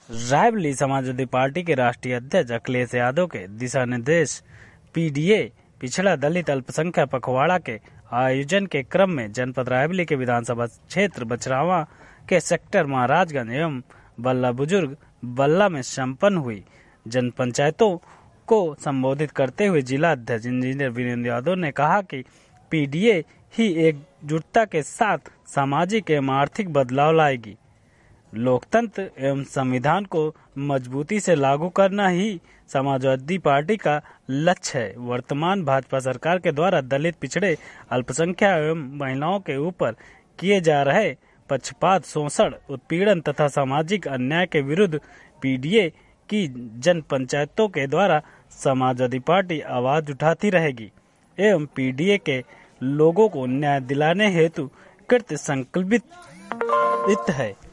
Raebareli Samajwadi party के राष्ट्रीय अध्यक्ष अखिलेश यादव के दिशा निर्देश पीडीए पिछड़ा दलित अल्पसंख्यक पखवाड़ा के आयोजन के क्रम में जनपद रायबरेली के विधानसभा क्षेत्र बछरावा के सेक्टर महाराजगंज एवं बल्ला बुजुर्ग बल्ला में संपन्न हुई। जन पंचायतों को संबोधित करते हुए जिला अध्यक्ष इंजीनियर वीरेंद्र यादव ने कहा कि पीडीए ही एकजुटता के साथ सामाजिक एवं आर्थिक बदलाव लाएगी। लोकतंत्र एवं संविधान को मजबूती से लागू करना ही समाजवादी पार्टी का लक्ष्य है। वर्तमान भाजपा सरकार के द्वारा दलित, पिछड़े, अल्पसंख्यक एवं महिलाओं के ऊपर किए जा रहे पक्षपात, शोषण, उत्पीड़न तथा सामाजिक अन्याय के विरुद्ध पीडीए की जन पंचायतों के द्वारा समाजवादी पार्टी आवाज उठाती रहेगी एवं पीडीए के लोगों को न्याय दिलाने हेतु कृत संकल्पित है।